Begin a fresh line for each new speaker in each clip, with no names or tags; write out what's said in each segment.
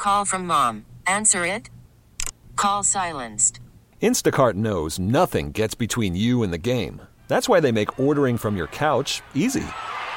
call from mom. Answer it. Call silenced.
Instacart knows nothing gets between you and the game. That's why they make ordering from your couch easy.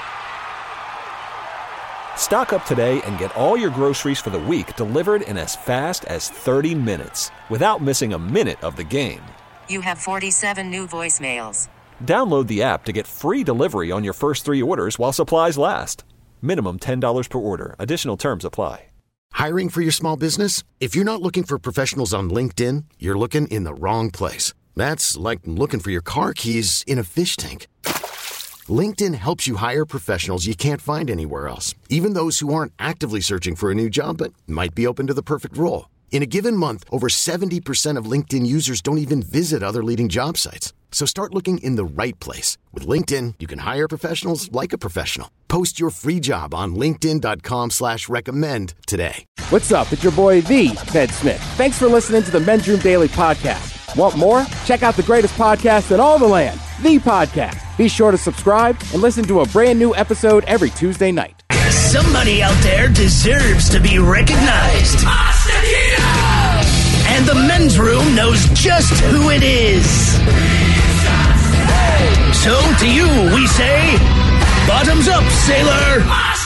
Stock up today and get all your groceries for the week delivered in as fast as 30 minutes without missing a minute of the game.
You have 47 new voicemails.
Download the app to get free delivery on your first 3 orders while supplies last. Minimum $10 per order. Additional terms apply.
Hiring for your small business? If you're not looking for professionals on LinkedIn, you're looking in the wrong place. That's like looking for your car keys in a fish tank. LinkedIn helps you hire professionals you can't find anywhere else, even those who aren't actively searching for a new job but might be open to the perfect role. In a given month, over 70% of LinkedIn users don't even visit other leading job sites. So start looking in the right place. With LinkedIn, you can hire professionals like a professional. Post your free job on linkedin.com/recommend today.
What's up? It's your boy, The Ted Smith. Thanks for listening to the Men's Room Daily Podcast. Want more? Check out the greatest podcast in all the land, The Podcast. Be sure to subscribe and listen to a brand new episode every Tuesday night.
Somebody out there deserves to be recognized. And the Men's Room knows just who it is. So to you, we say, bottoms up, sailor.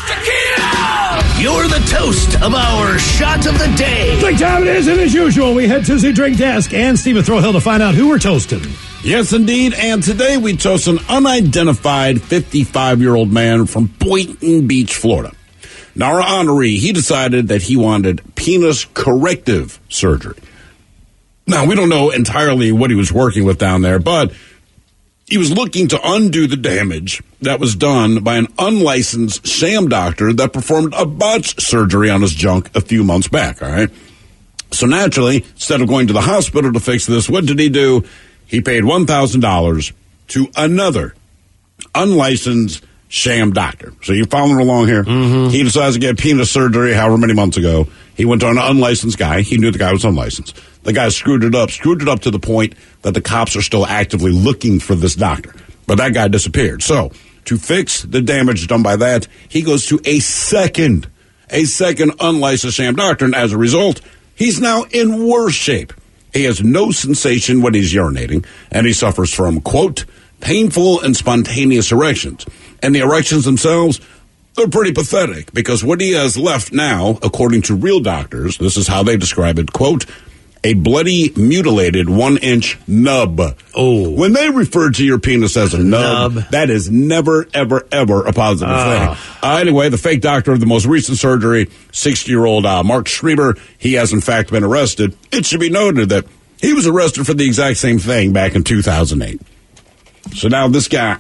You're the toast of our shot of the day.
Drink time it is, and as usual, we head to the drink desk and Stephen Throwhill to find out who we're toasting.
Yes, indeed, and today we toast an unidentified 55-year-old man from Boynton Beach, Florida. Now, our honoree, he decided that he wanted penis corrective surgery. Now, we don't know entirely what he was working with down there, but he was looking to undo the damage that was done by an unlicensed sham doctor that performed a botched surgery on his junk a few months back, all right? So naturally, instead of going to the hospital to fix this, what did he do? He paid $1,000 to another unlicensed sham doctor. So you following along here? Mm-hmm. He decides to get penis surgery however many months ago. He went to an unlicensed guy. He knew the guy was unlicensed. The guy screwed it up to the point that the cops are still actively looking for this doctor. But that guy disappeared. So to fix the damage done by that, he goes to a second unlicensed sham doctor. And as a result, he's now in worse shape. He has no sensation when he's urinating, and he suffers from, quote, painful and spontaneous erections. And the erections themselves, they're pretty pathetic, because what he has left now, according to real doctors, this is how they describe it, quote, a bloody, mutilated 1-inch nub.
Oh.
When they refer to your penis as a nub, that is never, ever, ever a positive thing. Anyway, the fake doctor of the most recent surgery, 60-year-old Mark Schreiber, he has in fact been arrested. It should be noted that he was arrested for the exact same thing back in 2008. So now this guy,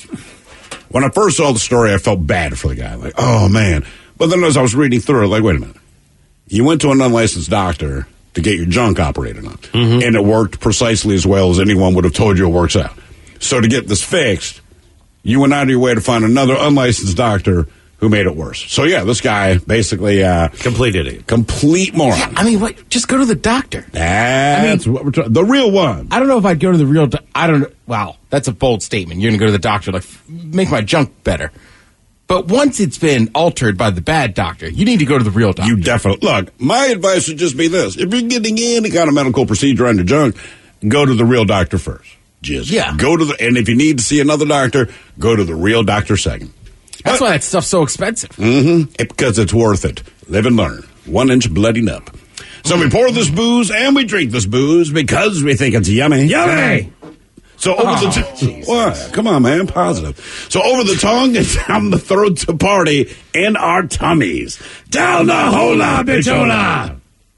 when I first saw the story, I felt bad for the guy. Like, oh, man. But then as I was reading through it, like, wait a minute. You went to an unlicensed doctor to get your junk operated on. Mm-hmm. And it worked precisely as well as anyone would have told you it works out. So to get this fixed, you went out of your way to find another unlicensed doctor who made it worse. So, yeah, this guy basically...
complete idiot.
Complete moron.
Yeah, I mean, what? Just go to the doctor.
That's what we're talking... The real one.
I don't know if I'd go to the real... I don't know. Wow, that's a bold statement. You're going to go to the doctor, like, make my junk better. But once it's been altered by the bad doctor, you need to go to the real doctor.
You definitely... Look, my advice would just be this. If you're getting any kind of medical procedure on your junk, go to the real doctor first. Just go to the... And if you need to see another doctor, go to the real doctor second.
That's why that stuff's so expensive.
Mm-hmm. Because it's worth it. Live and learn. 1-inch bloody nub. So we pour this booze and we drink this booze because we think it's yummy.
Yummy!
So over the what? Come on, man, positive. So over the tongue and down the throat to party in our tummies. Down the hola, bitchola.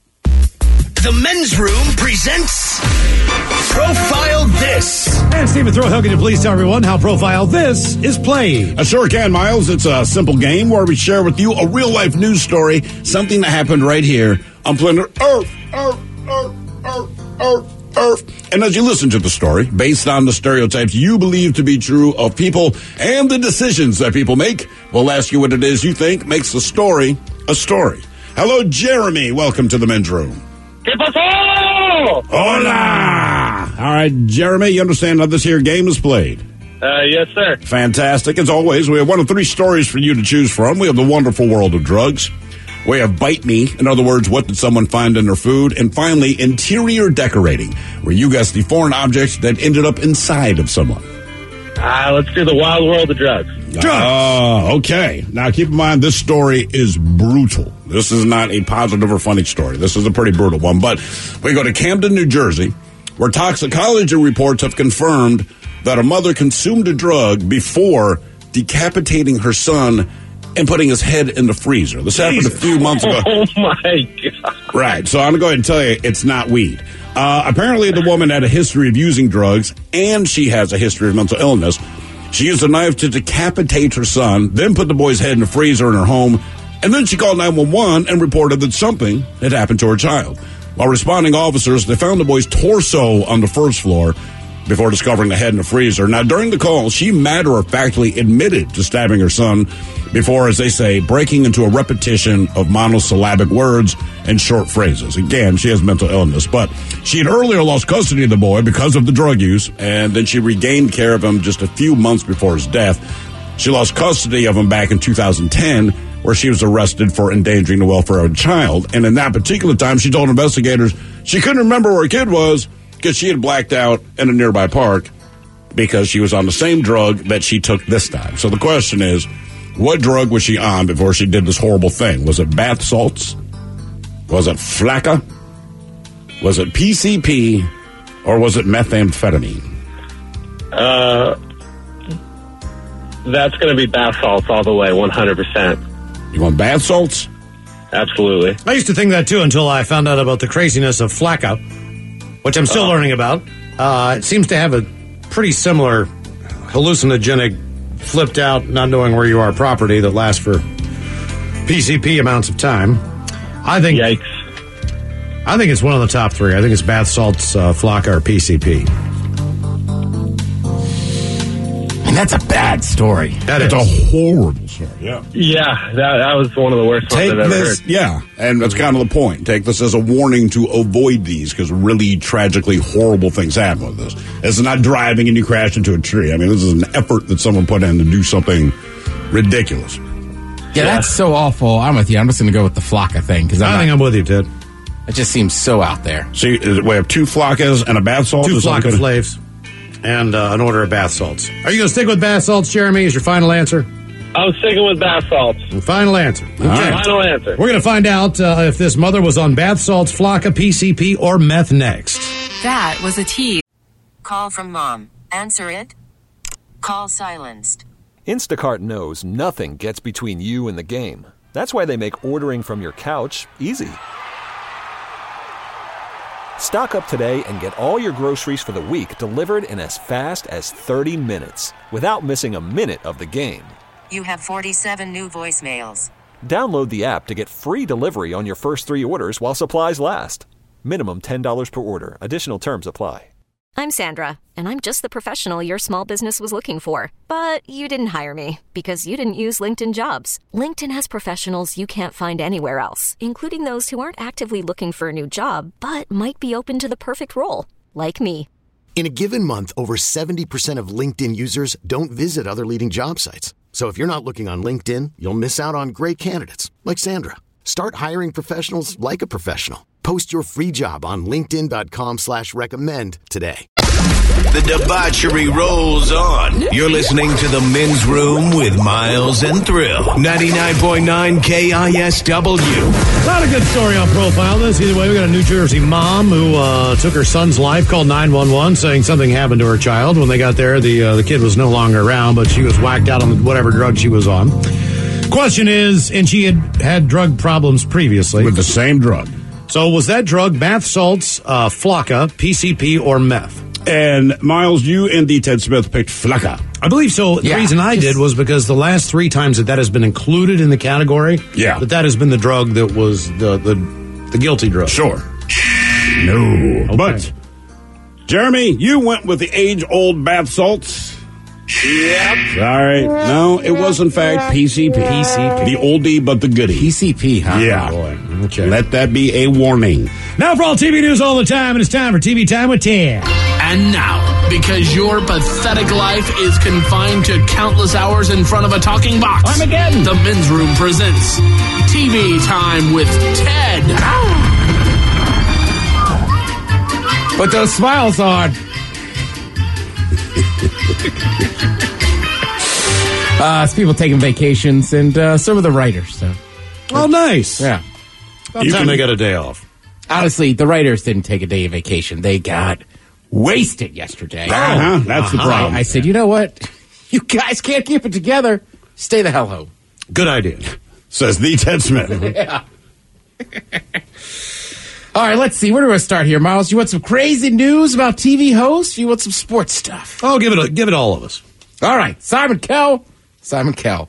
The Men's Room presents Profile This.
And Stephen Throwhill, can you please tell everyone how Profile This is played?
I sure can, Miles. It's a simple game where we share with you a real-life news story, something that happened right here on planet Earth. And as you listen to the story, based on the stereotypes you believe to be true of people and the decisions that people make, we'll ask you what it is you think makes a story a story. Hello, Jeremy. Welcome to the Men's Room.
¿Qué pasó?
Hola! All right, Jeremy, you understand how this here game is played?
Yes, sir.
Fantastic. As always, we have one of three stories for you to choose from. We have the wonderful world of drugs, We have bite me. In other words, what did someone find in their food? And finally, interior decorating, where you guess the foreign objects that ended up inside of someone.
Let's do the wild world of drugs.
Okay. Now, keep in mind, this story is brutal. This is not a positive or funny story. This is a pretty brutal one. But we go to Camden, New Jersey, where toxicology reports have confirmed that a mother consumed a drug before decapitating her son and putting his head in the freezer. This happened a few months ago.
Oh, my God.
Right. So I'm going to go ahead and tell you it's not weed. Apparently, the woman had a history of using drugs, and she has a history of mental illness. She used a knife to decapitate her son, then put the boy's head in the freezer in her home, and then she called 911 and reported that something had happened to her child. While responding officers, they found the boy's torso on the first floor before discovering the head in the freezer. Now, during the call, she matter-of-factly admitted to stabbing her son before, as they say, breaking into a repetition of monosyllabic words and short phrases. Again, she has mental illness, but she had earlier lost custody of the boy because of the drug use, and then she regained care of him just a few months before his death. She lost custody of him back in 2010, where she was arrested for endangering the welfare of a child. And in that particular time, she told investigators she couldn't remember where her kid was because she had blacked out in a nearby park because she was on the same drug that she took this time. So the question is, what drug was she on before she did this horrible thing? Was it bath salts? Was it Flakka? Was it PCP? Or was it methamphetamine?
That's going to be bath salts all the way, 100%.
You want bath salts?
Absolutely.
I used to think that, too, until I found out about the craziness of Flakka, which I'm still learning about. It seems to have a pretty similar hallucinogenic, flipped out, not knowing where you are property that lasts for PCP amounts of time.
Yikes.
I think it's one of the top three. I think it's bath salts, Flakka, or PCP.
And that's a bad story.
That's a horrible story. Yeah.
Yeah, that was one of the worst ones I've ever heard.
Yeah, and that's kind of the point. Take this as a warning to avoid these because really tragically horrible things happen with this. It's not driving and you crash into a tree. I mean, this is an effort that someone put in to do something ridiculous.
Yeah, that's so awful. I'm with you. I'm just going to go with the Flakka thing because
I think I'm with you, Ted.
It just seems so out there.
So we have 2 Flakkas and a bath salt?
2 Flakka flavs and an order of bath salts. Are you going to stick with bath salts, Jeremy, as your final answer?
I'm sticking with bath salts.
Final answer. Okay.
Final answer.
We're going to find out if this mother was on bath salts, Flakka, PCP, or meth next.
That was a tease. Call from mom. Answer it. Call silenced.
Instacart knows nothing gets between you and the game. That's why they make ordering from your couch easy. Stock up today and get all your groceries for the week delivered in as fast as 30 minutes without missing a minute of the game.
You have 47 new voicemails.
Download the app to get free delivery on your first 3 orders while supplies last. Minimum $10 per order. Additional terms apply.
I'm Sandra, and I'm just the professional your small business was looking for. But you didn't hire me because you didn't use LinkedIn Jobs. LinkedIn has professionals you can't find anywhere else, including those who aren't actively looking for a new job, but might be open to the perfect role, like me.
In a given month, over 70% of LinkedIn users don't visit other leading job sites. So if you're not looking on LinkedIn, you'll miss out on great candidates like Sandra. Start hiring professionals like a professional. Post your free job on linkedin.com/recommend today.
The debauchery rolls on. You're listening to The Men's Room with Miles and Thrill. 99.9 KISW.
Not a good story on Profile this. Either way, we got a New Jersey mom who took her son's life, called 911, saying something happened to her child. When they got there, the kid was no longer around, but she was whacked out on whatever drug she was on. Question is, and she had drug problems previously.
With the same drug.
So was that drug bath salts, Flakka, PCP, or meth?
And Miles, you and D. Ted Smith picked Flakka.
I believe so. The reason I did was because the last 3 times that has been included in the category, that has been the drug that was the guilty drug.
Sure. No. Okay. But, Jeremy, you went with the age-old bath salts.
Yep.
Sorry. No, it was, in fact, PCP. PCP. The oldie but the goodie.
PCP, huh?
Yeah.
Oh, boy.
Okay. Let that be a warning.
Now for all TV news all the time, and it's time for TV Time with Ted.
And now, because your pathetic life is confined to countless hours in front of a talking box,
Armageddon.
the Men's Room presents TV Time with Ted.
Put those smiles on. It's people taking vacations and some of the writers. So.
Oh, nice.
Yeah.
About time they got a day off.
Honestly, the writers didn't take a day of vacation. They got wasted yesterday.
That's the problem.
I said, you know what? You guys can't keep it together. Stay the hell home.
Good idea.
Says the Ted Smith.
Yeah. All right, let's see. Where do I start here, Miles? You want some crazy news about TV hosts? You want some sports stuff?
Oh, give it all of us.
All right, Simon Cowell fell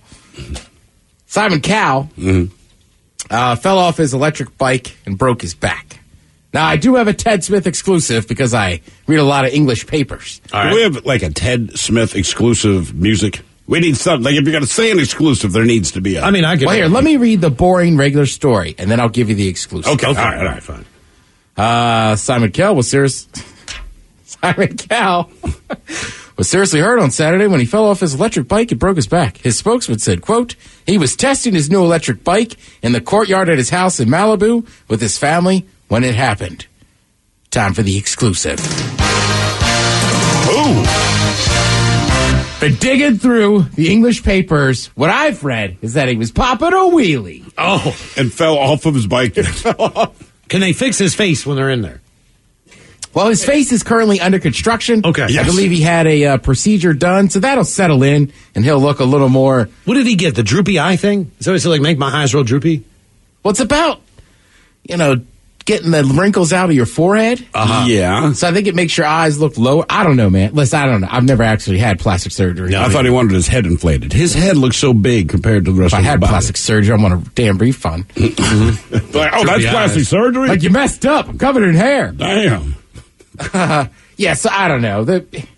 off his electric bike and broke his back. Now, I do have a Ted Smith exclusive because I read a lot of English papers.
All right. Do we have like a Ted Smith exclusive music? We need something. Like if you're going to say an exclusive, there needs to be a...
I mean, I can...
Well, here, let me read the boring regular story, and then I'll give you the exclusive.
Okay.
All right, fine.
Simon Cowell was seriously hurt on Saturday when he fell off his electric bike and broke his back. His spokesman said, quote, he was testing his new electric bike in the courtyard at his house in Malibu with his family when it happened. Time for the exclusive.
Ooh.
Been digging through the English papers. What I've read is that he was popping a wheelie.
Oh.
And fell off of his bike.
Can they fix his face when they're in there?
Well, his face is currently under construction.
Okay.
I believe he had a procedure done, so that'll settle in, and he'll look a little more...
What did he get? The droopy eye thing? Is that what it's like, make my eyes real droopy?
Well, it's about, getting the wrinkles out of your forehead.
Uh-huh. Yeah.
So I think it makes your eyes look lower. I don't know, man. Listen, I don't know. I've never actually had plastic surgery.
No, I thought he wanted his head inflated. His head looks so big compared to the rest
if
of
I
his
had
body.
plastic surgery, I want a damn refund.
Like, oh, that's plastic surgery?
Like, you messed up. I'm covered in hair.
Damn.
Yeah, so I don't know.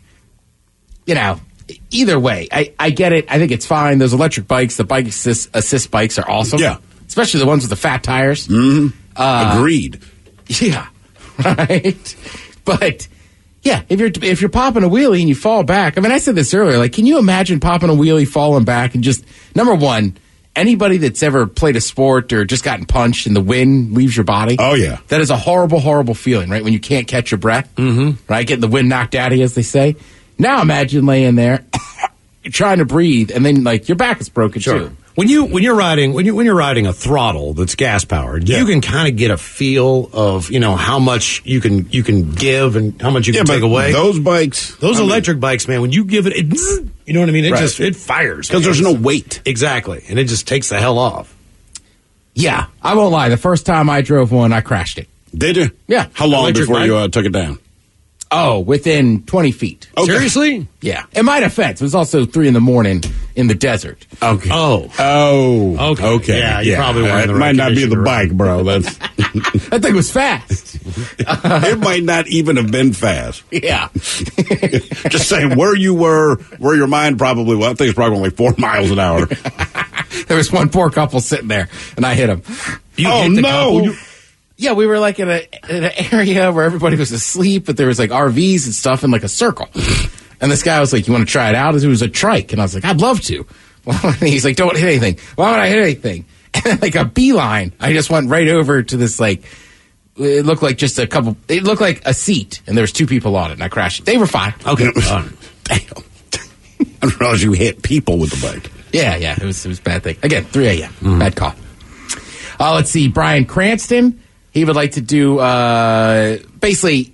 Either way, I get it. I think it's fine. Those electric bikes, the bike assist bikes are awesome.
Yeah.
Especially the ones with the fat tires.
Mm-hmm. Agreed.
Yeah. Right. But yeah, if you're popping a wheelie and you fall back, I mean, I said this earlier, like, can you imagine popping a wheelie, falling back, and just, number one, anybody that's ever played a sport or just gotten punched and the wind leaves your body.
Oh, yeah.
That is a horrible, horrible feeling, right? When you can't catch your breath, right? Getting the wind knocked out of you, as they say. Now imagine laying there, you're trying to breathe, and then, like, your back is broken, too.
When you're riding a throttle that's gas powered, you can kind of get a feel of how much you can give and how much you can take away.
Those bikes,
electric bikes, man, when you give it, you know what I mean? It fires
because there's no weight.
Exactly, and it just takes the hell off.
Yeah, I won't lie. The first time I drove one, I crashed it.
Did you?
Yeah.
How long
Electric
before
bike?
you took it down?
Oh, within 20 feet.
Okay.
Seriously?
Yeah. In my defense, it was also 3 a.m. in the desert.
Okay.
Oh.
Okay.
Yeah, you probably weren't in the
It
right
might not be
condition
the
to ride.
bike, bro. That's
That thing was fast.
it might not even have been fast.
Yeah.
Just saying where you were, where your mind probably was. I think it's probably only 4 miles an hour.
There was one poor couple sitting there, and I hit him.
You
Oh,
hit the
no.
couple?
Yeah, we were like in an area where everybody was asleep, but there was like RVs and stuff in like a circle. And this guy was like, you want to try it out? It was a trike. And I was like, I'd love to. And he's like, don't hit anything. Why would I hit anything? And then like a beeline, I just went right over to this like, it looked like just it looked like a seat, and there was 2 people on it, and I crashed it. They were fine.
Okay.
Damn. I didn't realize you hit people with the bike.
Yeah, it was a bad thing. Again, 3 a.m. Bad call. Let's see, Bryan Cranston. He would like to do, basically,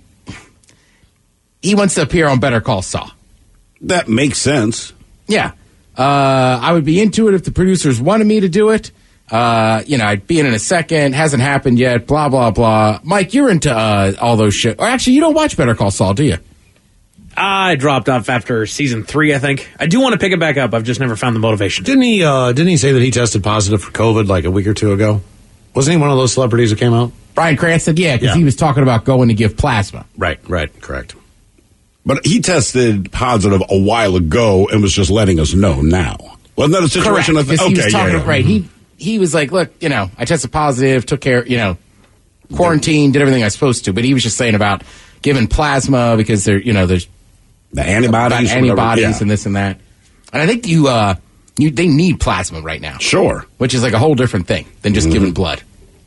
he wants to appear on Better Call Saul.
That makes sense.
Yeah. I would be into it if the producers wanted me to do it. I'd be in a second. Hasn't happened yet. Blah, blah, blah. Mike, you're into all those shit. Or actually, you don't watch Better Call Saul, do you?
I dropped off after season 3, I think. I do want to pick it back up. I've just never found the motivation.
Didn't he say that he tested positive for COVID like a week or 2 ago? Wasn't he one of those celebrities that came out?
Bryan Cranston, yeah, because he was talking about going to give plasma.
Right, correct.
But he tested positive a while ago and was just letting us know now. Wasn't that a situation?
Correct, because he was talking,
yeah.
right, he was like, look, I tested positive, took care, quarantined, did everything I was supposed to, but he was just saying about given plasma because there's
the antibodies,
and this and that. And I think they need plasma right now.
Sure.
Which is like a whole different thing than just giving blood.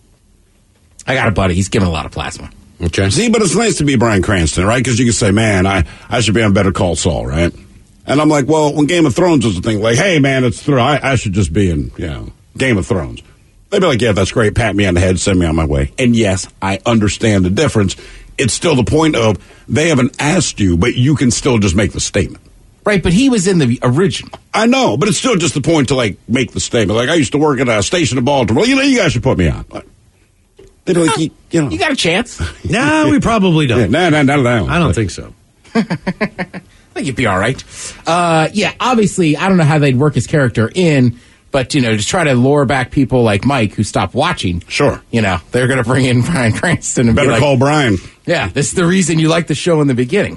I got a buddy. He's giving a lot of plasma.
Okay. See, but it's nice to be Bryan Cranston, right? Because you can say, man, I should be on Better Call Saul, right? And I'm like, well, when Game of Thrones was a thing, like, hey, man, I should just be in, Game of Thrones. They'd be like, yeah, that's great. Pat me on the head, send me on my way. And yes, I understand the difference. It's still the point of they haven't asked you, but you can still just make the statement.
Right, but he was in the original.
I know, but it's still just the point to, like, make the statement. Like, I used to work at a station in Baltimore. Well, you guys should put me on. They'd be like,
you got a chance.
No, we probably don't.
No.
I don't think so.
I think you'd be all right. Obviously, I don't know how they'd work his character in, but, just try to lure back people like Mike who stopped watching.
Sure.
They're going to bring in Bryan Cranston and
Better
be like,
call Brian.
Yeah, this is the reason you liked the show in the beginning.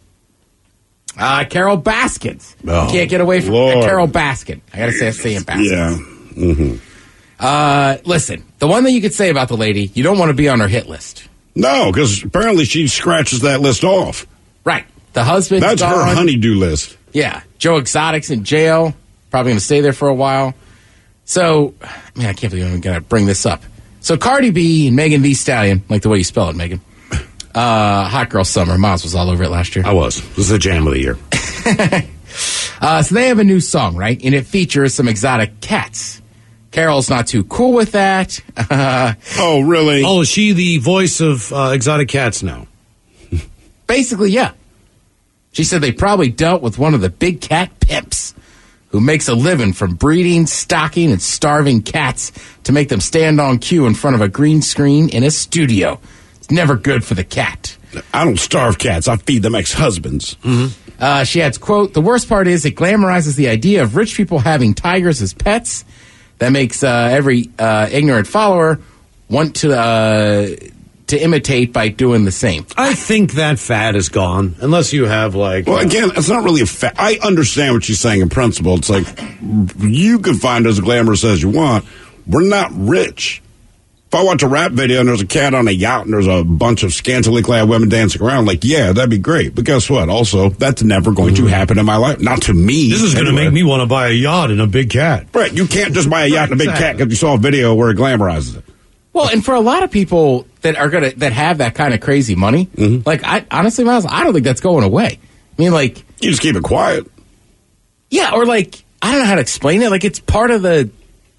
Carol Baskins.
Oh,
Can't get away from
Lord.
Carol Baskin. I got to say it Baskins.
Yeah. Mm-hmm.
Listen, the one thing you could say about the lady, you don't want to be on her hit list.
No, because apparently she scratches that list off.
Right. The husband.
That's her honeydew list.
Yeah. Joe Exotic's in jail. Probably going to stay there for a while. So, I can't believe I'm going to bring this up. So Cardi B and Megan Thee Stallion, like the way you spell it, Megan. Hot Girl Summer. Miles was all over it last year.
I was. It was the jam of the year.
So they have a new song, right? And it features some exotic cats. Carol's not too cool with that.
Oh, really?
Oh, is she the voice of exotic cats now?
Basically, yeah. She said they probably dealt with one of the big cat pimps who makes a living from breeding, stocking, and starving cats to make them stand on cue in front of a green screen in a studio. It's never good for the cat.
I don't starve cats. I feed them ex-husbands.
Mm-hmm. She adds, quote, the worst part is it glamorizes the idea of rich people having tigers as pets. That makes every ignorant follower want to imitate by doing the same.
I think that fad is gone, unless you have like...
Well, again, it's not really a fad. I understand what she's saying in principle. It's like, you can find as glamorous as you want. We're not rich. If I watch a rap video and there's a cat on a yacht and there's a bunch of scantily clad women dancing around, like, yeah, that'd be great. But guess what? Also, that's never going to happen in my life. Not to me.
This is going to make me want to buy a yacht and a big cat.
Right. You can't just buy a yacht and a big cat because you saw a video where it glamorizes it.
Well, and for a lot of people that are that have that kind of crazy money, like, honestly, Miles, I don't think that's going away. I mean, like...
You just keep it quiet.
Yeah, or like, I don't know how to explain it. Like, it's part of the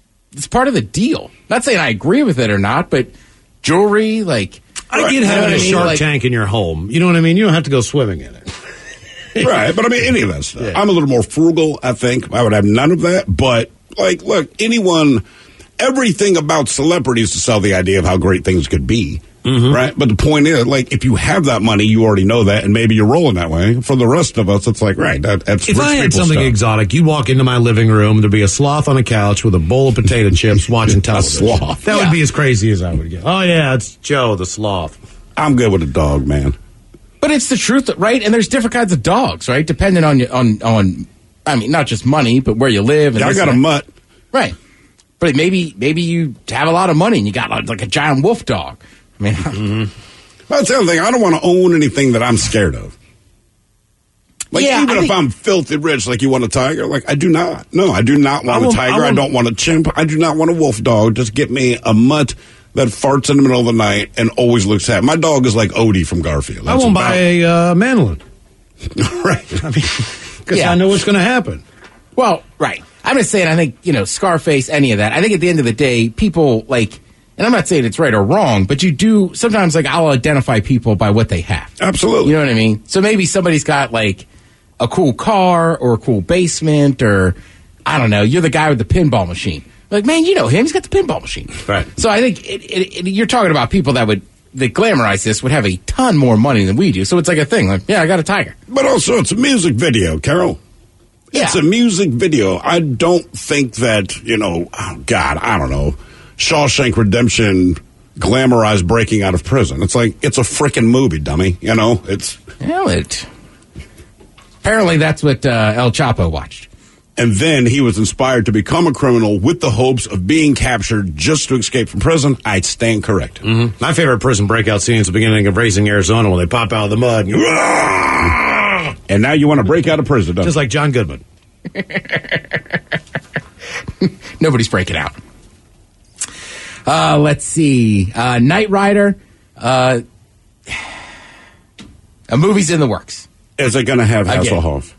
deal. Not saying I agree with it or not, but jewelry, like...
I get having a Shark Tank in your home. You know what I mean? You don't have to go swimming in it.
Right, but I mean, any of that stuff. Yeah. I'm a little more frugal, I think. I would have none of that. But, like, look, everything about celebrities to sell the idea of how great things could be. Mm-hmm. Right? But the point is, like, if you have that money, you already know that, and maybe you're rolling that way. For the rest of us, it's like, right, that's
if I had something
stuff.
Exotic, you'd walk into my living room, there'd be a sloth on a couch with a bowl of potato chips watching television.
A sloth.
That would be as crazy as I would get. Oh, yeah, it's Joe, the sloth.
I'm good with a dog, man.
But it's the truth, right? And there's different kinds of dogs, right? Depending on I mean, not just money, but where you live. And
I got a mutt.
Right. But maybe you have a lot of money and you got like a giant wolf dog. I mean,
That's the other thing. I don't want to own anything that I'm scared of. Like, even if I'm filthy rich, like you want a tiger, like I do not. No, I do not want a tiger. I don't want a chimp. I do not want a wolf dog. Just get me a mutt that farts in the middle of the night and always looks happy. My dog is like Odie from Garfield.
That's I won't buy a Manolin.
Right.
I mean, because I know what's going to happen.
Well, right. I'm just saying, I think, Scarface, any of that. I think at the end of the day, people like... And I'm not saying it's right or wrong, but you do sometimes, like, I'll identify people by what they have.
Absolutely.
You know what I mean? So maybe somebody's got, like, a cool car or a cool basement or, I don't know, you're the guy with the pinball machine. Like, man, you know him. He's got the pinball machine.
Right.
So I think you're talking about people that glamorize this would have a ton more money than we do. So it's like a thing. Like, yeah, I got a tiger.
But also, it's a music video, Carol. It's a music video. I don't think that, oh, God, I don't know. Shawshank Redemption glamorized breaking out of prison. It's like, it's a freaking movie, dummy. It's...
Well, apparently that's what El Chapo watched.
And then he was inspired to become a criminal with the hopes of being captured just to escape from prison. I stand corrected.
Mm-hmm. My favorite prison breakout scene is the beginning of Raising Arizona when they pop out of the mud.
And now you want to break out of prison, don't
Just like John Goodman.
Nobody's breaking out. Let's see. Knight Rider. A movie's in the works.
Is it going to have Hasselhoff?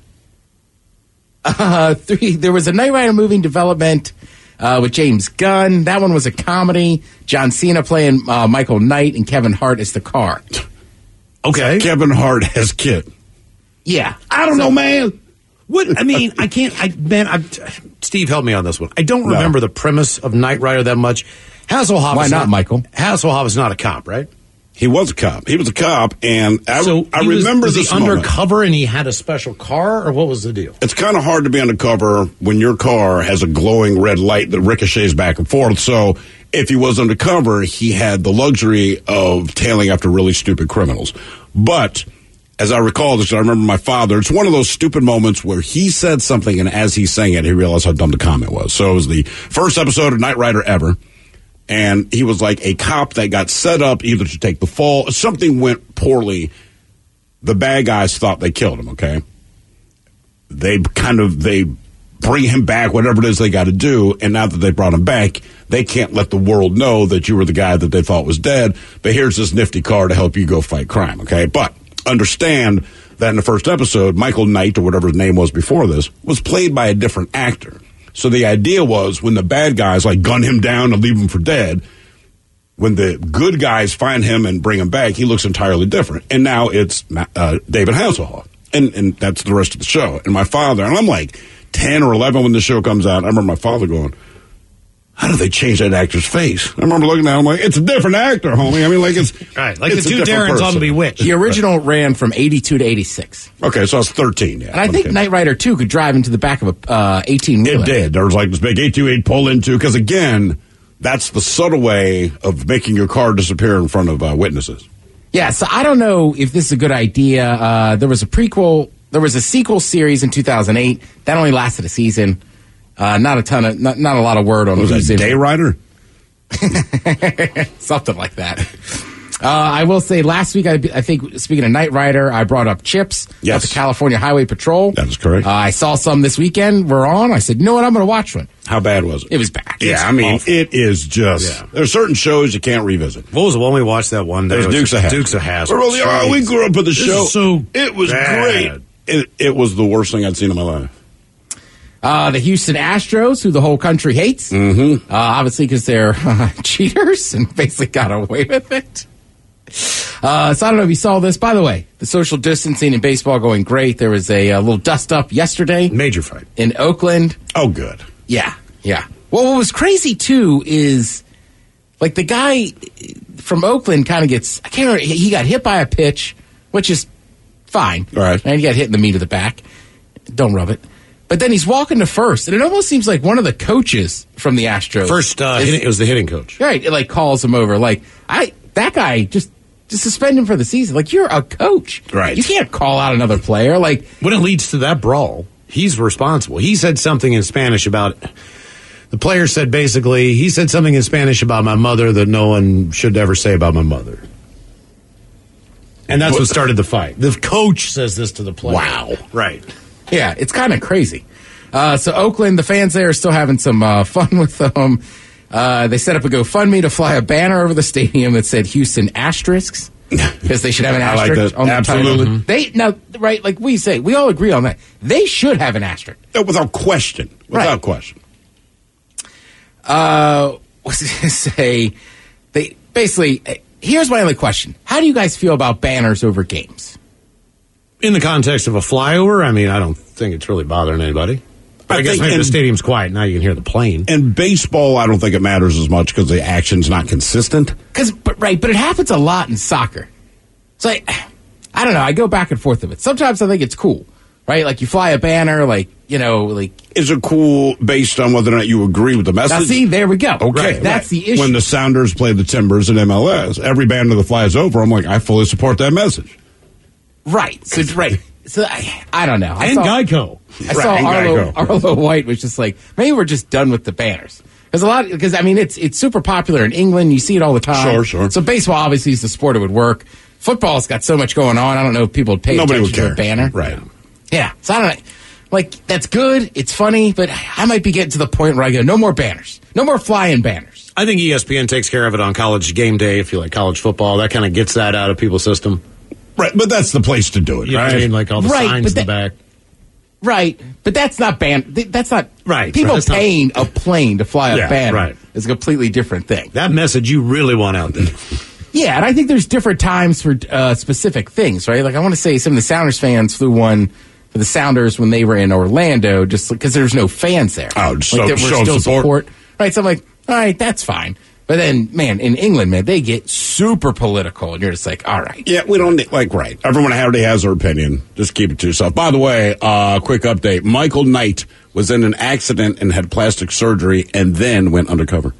There was a Knight Rider movie in development with James Gunn. That one was a comedy. John Cena playing Michael Knight and Kevin Hart as the car.
Okay.
Kevin Hart as Kit.
Yeah.
I don't know, man.
What? I mean, I can't. Steve, help me on this one. I don't remember the premise of Knight Rider that much. Hasselhoff.
Why
is
not, Michael?
Hasselhoff is not a cop, right?
He was a cop. He was a cop, and I remember
was
this
he
moment.
undercover and he had a special car, or what was the deal?
It's kind of hard to be undercover when your car has a glowing red light that ricochets back and forth. So if he was undercover, he had the luxury of tailing after really stupid criminals. But as I recall this, I remember my father, it's one of those stupid moments where he said something, and as he's saying it, he realized how dumb the comment was. So it was the first episode of Knight Rider ever. And he was like a cop that got set up either to take the fall. Something went poorly. The bad guys thought they killed him, okay? They bring him back, whatever it is they got to do. And now that they brought him back, they can't let the world know that you were the guy that they thought was dead. But here's this nifty car to help you go fight crime, okay? But understand that in the first episode, Michael Knight, or whatever his name was before this, was played by a different actor. So the idea was when the bad guys like gun him down and leave him for dead, when the good guys find him and bring him back, he looks entirely different. And now it's David Hasselhoff. And that's the rest of the show. And my father, and I'm like 10 or 11 when the show comes out, I remember my father going, how do they change that actor's face? I remember looking at him like, it's a different actor, homie. I mean, like it's
right, like
it's
the two Darrens on Bewitched.
The original ran from 82 to 86.
Okay, so I was 13, yeah.
And I think Knight Rider 2 could drive into the back of a 18-wheeler.
It did. There was like this big 828 pull into, because again, that's the subtle way of making your car disappear in front of witnesses.
Yeah, so I don't know if this is a good idea. There was a sequel series in 2008. That only lasted a season. Not a lot of word on
was that Day Rider?
Something like that. I will say last week, I think, speaking of Knight Rider, I brought up Chips at the California Highway Patrol.
That is correct.
I saw some this weekend. We're on. I said, you know what? I'm going to watch one.
How bad was it?
It was bad.
Yeah, I mean, awful. It is just, there's certain shows you can't revisit.
What was the one we watched that one day?
There's Dukes of Hazzard.
Dukes of Hazzard.
We grew up with the show.
So
it was
bad.
Great. It was the worst thing I'd seen in my life.
The Houston Astros, who the whole country hates, obviously because they're cheaters and basically got away with it. So I don't know if you saw this. By the way, the social distancing in baseball going great. There was a little dust-up yesterday.
Major fight.
In Oakland.
Oh, good.
Yeah. Well, what was crazy, too, is like the guy from Oakland kind of gets, I can't remember, he got hit by a pitch, which is fine.
Right.
And he got hit in the meat of the back. Don't rub it. But then he's walking to first, and it almost seems like one of the coaches from the Astros.
It was the hitting coach.
Right, it like calls him over. Like, that guy, just suspend him for the season. Like, you're a coach.
Right.
You can't call out another player. Like,
when it leads to that brawl, he's responsible. He said something in Spanish about, the player said basically, he said something in Spanish about my mother that no one should ever say about my mother. And that's what started the fight. The coach says this to the player.
Wow.
Right.
Yeah, it's kind of crazy. So Oakland, the fans there are still having some fun with them. They set up a GoFundMe to fly a banner over the stadium that said Houston Asterisks, because they should have an asterisk
like that.
on the
Absolutely.
title. Right, like we say, we all agree on that. They should have an asterisk.
Without question. Without question.
What's I going to say? They basically, here's my only question. How do you guys feel about banners over games?
In the context of a flyover, I mean, I don't think it's really bothering anybody. I guess maybe the stadium's quiet. Now you can hear the plane.
In baseball, I don't think it matters as much because the action's not consistent.
But it happens a lot in soccer. It's like, I don't know. I go back and forth with it. Sometimes I think it's cool, right? Like you fly a banner,
Is it cool based on whether or not you agree with the message?
Now, see, there we go.
Okay.
Right. That's the issue.
When the Sounders play the Timbers in MLS, every banner that flies over, I'm like, I fully support that message.
Right. So I don't know.
And Geico.
I saw Arlo White was just like, maybe we're just done with the banners. Because I mean, it's super popular in England. You see it all the time.
Sure.
So baseball obviously is the sport it would work. Football's got so much going on. I don't know if people would pay attention to a banner.
Right.
Yeah. So I don't know. Like, that's good. It's funny, but I might be getting to the point where I go, no more banners. No more flying banners.
I think ESPN takes care of it on College Game Day, if you like college football. That kind of gets that out of people's system.
Right, but that's the place to do it,
right? I mean, like all the signs in the back.
Right, but that's not that's not
right.
People paying a plane to fly a banner is a completely different thing.
That message you really want out there.
Yeah, and I think there's different times for specific things, right? Like I want to say some of the Sounders fans flew one for the Sounders when they were in Orlando, just because there's no fans there.
Oh,
like
so
still
support.
Right, so I'm like, all right, that's fine. But then, man, in England, man, they get super political, and you're just like, all right.
Yeah, we don't need, right. Everyone already has their opinion. Just keep it to yourself. By the way, quick update. Michael Knight was in an accident and had plastic surgery and then went undercover.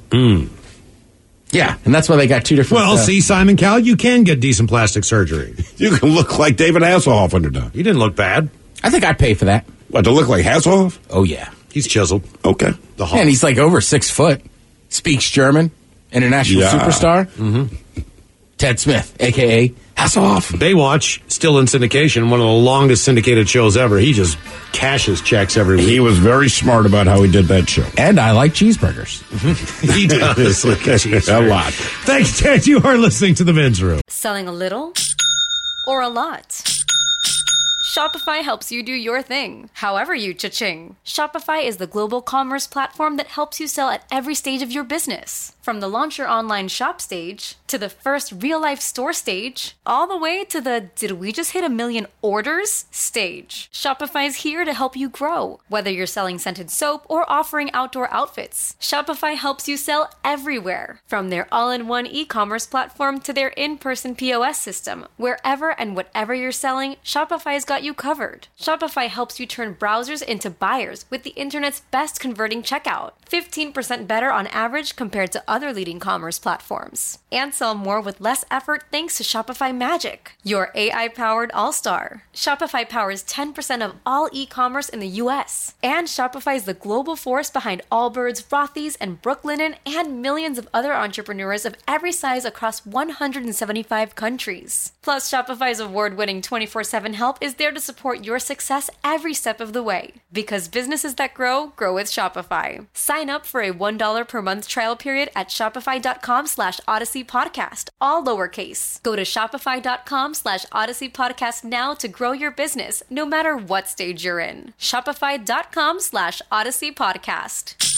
Yeah, and that's why they got two different...
Well, see, Simon Cowell, you can get decent plastic surgery.
You can look like David Hasselhoff when you're done.
You didn't look bad.
I think I'd pay for that.
What, to look like Hasselhoff?
Oh, yeah.
He's chiseled.
Okay.
And he's like over 6 foot. Speaks German. International superstar.
Mm-hmm.
Ted Smith, a.k.a. Hasselhoff.
Baywatch, still in syndication, one of the longest syndicated shows ever. He just cashes checks every week.
He was very smart about how he did that show.
And I like cheeseburgers.
He does like a cheeseburger.
A lot.
Thanks, Ted. You are listening to The Men's Room.
Selling a little or a lot? Shopify helps you do your thing, however you cha-ching. Shopify is the global commerce platform that helps you sell at every stage of your business. From the launch your online shop stage, to the first real-life store stage, all the way to the did we just hit 1 million orders stage. Shopify's here to help you grow. Whether you're selling scented soap or offering outdoor outfits, Shopify helps you sell everywhere. From their all-in-one e-commerce platform to their in-person POS system, wherever and whatever you're selling, Shopify's got you covered. Shopify helps you turn browsers into buyers with the internet's best converting checkout. 15% better on average compared to other leading commerce platforms. And sell more with less effort thanks to Shopify Magic, your AI-powered all-star. Shopify powers 10% of all e-commerce in the U.S. And Shopify is the global force behind Allbirds, Rothy's, and Brooklinen, and millions of other entrepreneurs of every size across 175 countries. Plus, Shopify's award-winning 24/7 help is there to support your success every step of the way. Because businesses that grow with Shopify. Sign up for a $1 per month trial period at shopify.com/Odyssey Podcast, all lowercase. Go to shopify.com/Odyssey Podcast now to grow your business, no matter what stage you're in. Shopify.com/Odyssey Podcast.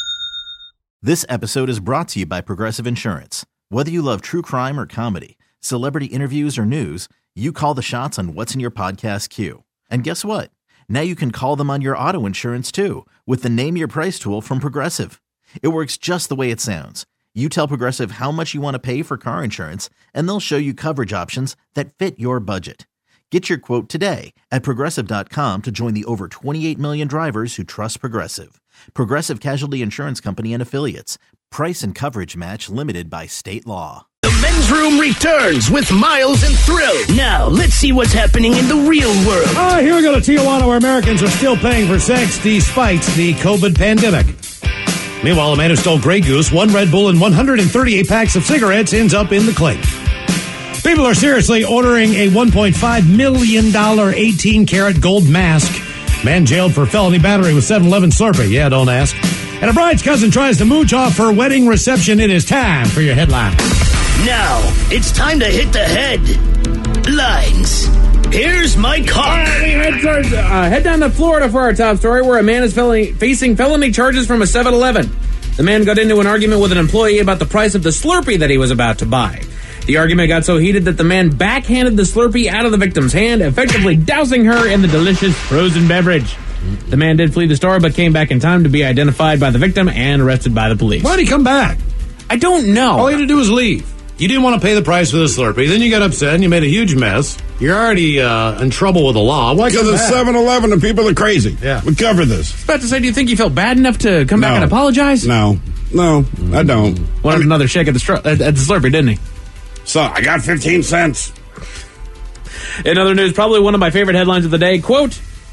This episode is brought to you by Progressive Insurance. Whether you love true crime or comedy, celebrity interviews or news, you call the shots on what's in your podcast queue. And guess what? Now you can call them on your auto insurance too, with the Name Your Price tool from Progressive. It works just the way it sounds. You tell Progressive how much you want to pay for car insurance, and they'll show you coverage options that fit your budget. Get your quote today at Progressive.com to join the over 28 million drivers who trust Progressive. Progressive Casualty Insurance Company and Affiliates. Price and coverage match limited by state law.
The Men's Room returns with Miles and Thrill. Now, let's see what's happening in the real world.
Here we go to Tijuana, where Americans are still paying for sex despite the COVID pandemic. Meanwhile, a man who stole Grey Goose, 1 Red Bull, and 138 packs of cigarettes ends up in the clink. People are seriously ordering a $1.5 million 18-karat gold mask. Man jailed for felony battery with 7-Eleven Slurpee. Yeah, don't ask. And a bride's cousin tries to mooch off her wedding reception. It is time for your headline.
Now, it's time to hit the headlines. Here's Mike Hawk.
Head down to Florida for our top story, where a man is facing felony charges from a 7-Eleven. The man got into an argument with an employee about the price of the Slurpee that he was about to buy. The argument got so heated that the man backhanded the Slurpee out of the victim's hand, effectively dousing her in the delicious frozen beverage. The man did flee the store, but came back in time to be identified by the victim and arrested by the police.
Why'd he come back?
I don't know.
All you had to do was leave. You didn't want to pay the price for the Slurpee. Then you got upset and you made a huge mess. You're already in trouble with the law. Why?
Because it's 7-Eleven and people are crazy.
Yeah.
We covered this.
I was about to say, do you think you felt bad enough to come back and apologize?
No, I don't.
Wanted another shake at the Slurpee, didn't he?
So, I got 15 cents.
In other news, probably one of my favorite headlines of the day, quote,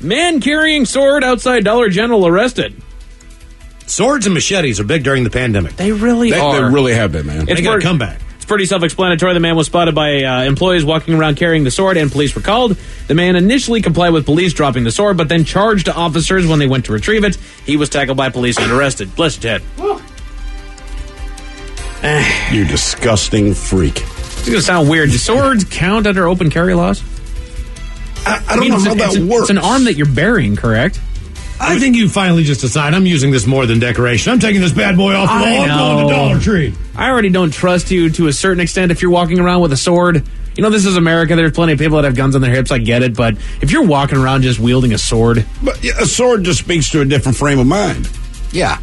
Man carrying sword outside Dollar General arrested.
Swords and machetes are big during the pandemic.
They really
They
are.
really have been, man.
They got to come back.
It's pretty self-explanatory. The man was spotted by employees walking around carrying the sword, and police were called. The man initially complied with police dropping the sword, but then charged officers when they went to retrieve it. He was tackled by police and arrested. Bless you, Ted.
You disgusting freak.
It's going to sound weird. Do swords count under open carry laws?
I don't know how that works.
It's an arm that you're bearing, correct?
I think you finally just decide I'm using this more than decoration. I'm taking this bad boy off the wall. I'm going to Dollar Tree.
I already don't trust you to a certain extent if you're walking around with a sword. You know, this is America. There's plenty of people that have guns on their hips. I get it. But if you're walking around just wielding a sword.
But a sword just speaks to a different frame of mind.
Yeah.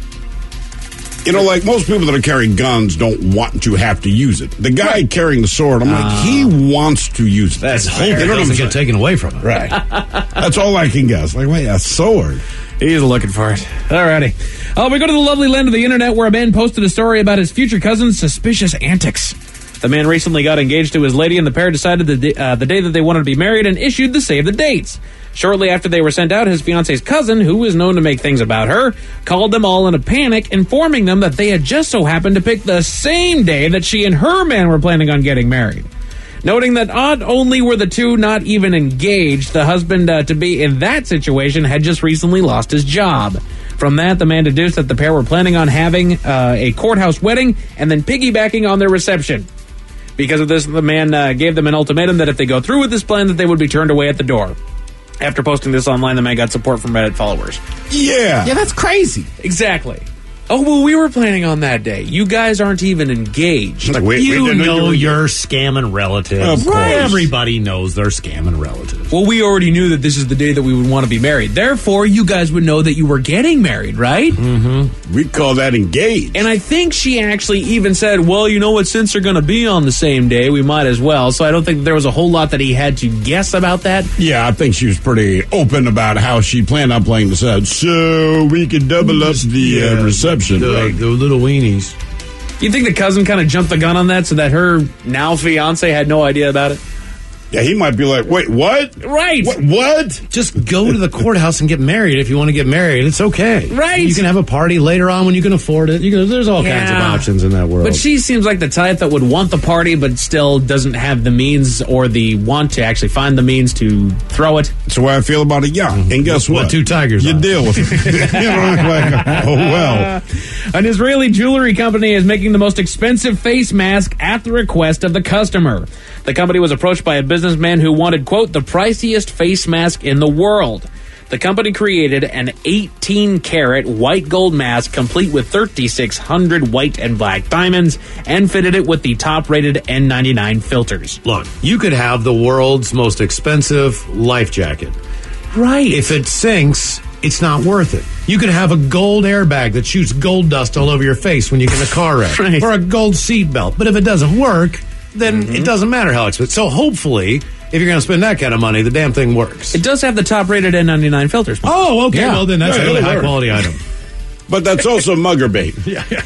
You know, like most people that are carrying guns don't want to have to use it. The guy carrying the sword, I'm like, he wants to use it.
That's fair. It doesn't get taken away from him.
Right. That's all I can guess. Like, wait, a sword.
He's looking for it. Alrighty. We go to the lovely land of the internet where a man posted a story about his future cousin's suspicious antics. The man recently got engaged to his lady, and the pair decided the day that they wanted to be married and issued the save the dates. Shortly after they were sent out, his fiance's cousin, who was known to make things about her, called them all in a panic, informing them that they had just so happened to pick the same day that she and her man were planning on getting married. Noting that not only were the two not even engaged, the husband-to-be in that situation had just recently lost his job. From that, the man deduced that the pair were planning on having a courthouse wedding and then piggybacking on their reception. Because of this, the man gave them an ultimatum that if they go through with this plan, that they would be turned away at the door. After posting this online, the man got support from Reddit followers.
Yeah.
Yeah, that's crazy.
Exactly. Oh, well, we were planning on that day. You guys aren't even engaged.
Like,
you know you're scamming relatives.
Of course.
Everybody knows they're scamming relatives.
Well, we already knew that this is the day that we would want to be married. Therefore, you guys would know that you were getting married, right?
Mm-hmm. We'd call that engaged.
And I think she actually even said, well, you know what, since they're going to be on the same day, we might as well. So I don't think there was a whole lot that he had to guess about that.
Yeah, I think she was pretty open about how she planned on playing the set. So we could double up the reception.
The little weenies.
You think the cousin kind of jumped the gun on that so that her now fiance had no idea about it?
Yeah, he might be like, wait, what?
Right.
What?
Just go to the courthouse and get married if you want to get married. It's okay.
Right.
You can have a party later on when you can afford it. There's all kinds of options in that world.
But she seems like the type that would want the party but still doesn't have the means or the want to actually find the means to throw it.
That's the way I feel about it, yeah. And guess what?
Two tigers
You
on.
deal with it. You know, like, oh, well.
An Israeli jewelry company is making the most expensive face mask at the request of the customer. The company was approached by a businessman who wanted, quote, the priciest face mask in the world. The company created an 18-karat white gold mask complete with 3,600 white and black diamonds and fitted it with the top-rated N99 filters.
Look, you could have the world's most expensive life jacket.
Right.
If it sinks, it's not worth it. You could have a gold airbag that shoots gold dust all over your face when you get in a car wreck.
Right.
Or a gold seatbelt. But if it doesn't work, then it doesn't matter how expensive. So hopefully, if you're going to spend that kind of money, the damn thing works.
It does have the top-rated N99 filters.
Oh, okay.
Yeah.
Well, then that's a really high-quality item.
But that's also mugger bait.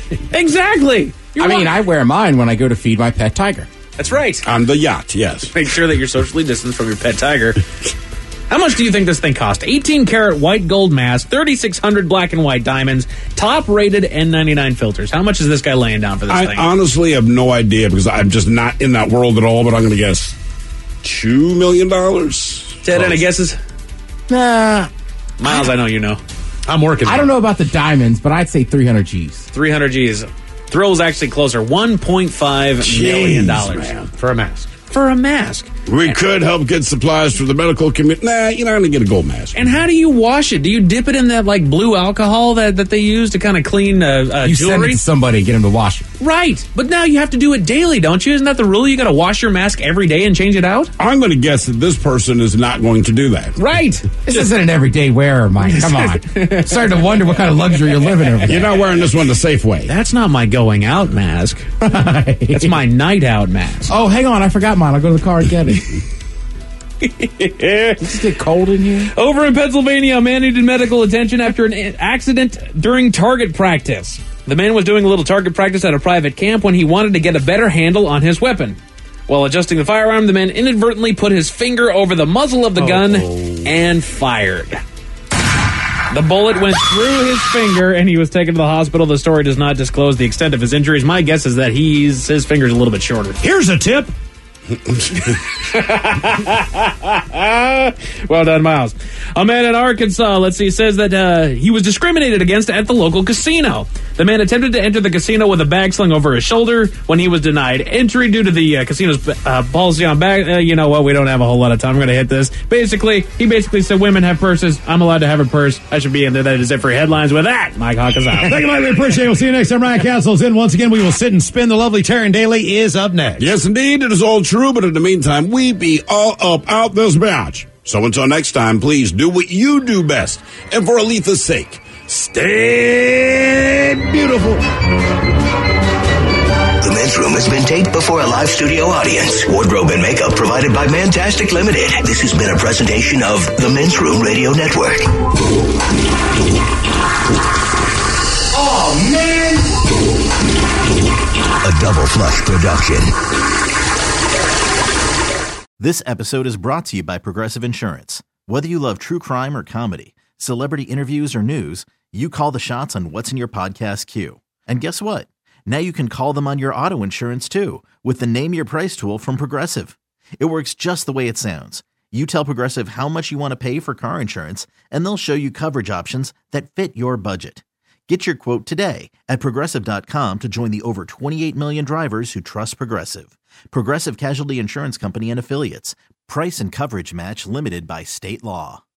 Exactly.
I wear mine when I go to feed my pet tiger.
That's right.
On the yacht, yes.
Make sure that you're socially distanced from your pet tiger. How much do you think this thing cost? 18-karat white gold mask, 3,600 black and white diamonds, top-rated N99 filters. How much is this guy laying down for this thing?
I honestly have no idea because I'm just not in that world at all, but I'm going to guess $2 million.
Ted, any guesses?
Nah.
Miles, I know you know.
I'm working.
I don't know about the diamonds, but I'd say 300 G's.
300 G's. Thrill's actually closer. $1.5 million
man.
For a mask.
For a mask.
We could help get supplies for the medical community. Nah, you're not going to get a gold mask.
And how do you wash it? Do you dip it in that like blue alcohol that they use to kind of clean
You send it
jewelry?
to somebody and get them to wash it.
Right. But now you have to do it daily, don't you? Isn't that the rule? You got to wash your mask every day and change it out?
I'm going to guess that this person is not going to do that.
Right.
This isn't an everyday wearer, Mike. Come on. Starting to wonder what kind of luxury you're living over there.
You're not wearing this one the safe way.
That's not my going out mask.
Right.
That's my night out mask.
Oh, hang on. I forgot mine. I'll go to the car and get it. Does it get cold in here?
Over in Pennsylvania, a man needed medical attention after an accident during target practice. The man was doing a little target practice at a private camp when he wanted to get a better handle on his weapon. While adjusting the firearm, the man inadvertently put his finger over the muzzle of the gun and fired. The bullet went through his finger, and he was taken to the hospital. The story does not disclose the extent of his injuries. My guess is that his finger's a little bit shorter.
Here's a tip.
Well done, Miles. A man in Arkansas, says that he was discriminated against at the local casino. The man attempted to enter the casino with a bag slung over his shoulder when he was denied entry due to the casino's policy on bag. You know what? We don't have a whole lot of time. I'm going to hit this. He basically said women have purses. I'm allowed to have a purse. I should be in there. That is it for headlines. With that, Mike Hawk is out.
Thank you, Mike. We appreciate it. We'll see you next time. Ryan Castle's in. Once again, we will sit and spin. The lovely Taryn Daly is up next.
Yes, indeed. It is all true, but in the meantime, we be all up out this batch. So until next time, please do what you do best. And for Aletha's sake, stay beautiful.
The Men's Room has been taped before a live studio audience. Wardrobe and makeup provided by Mantastic Limited. This has been a presentation of the Men's Room Radio Network. Oh, man! A Double Flush production.
This episode is brought to you by Progressive Insurance. Whether you love true crime or comedy, celebrity interviews or news, you call the shots on what's in your podcast queue. And guess what? Now you can call them on your auto insurance too with the Name Your Price tool from Progressive. It works just the way it sounds. You tell Progressive how much you want to pay for car insurance, and they'll show you coverage options that fit your budget. Get your quote today at Progressive.com to join the over 28 million drivers who trust Progressive. Progressive Casualty Insurance Company and Affiliates. Price and coverage match limited by state law.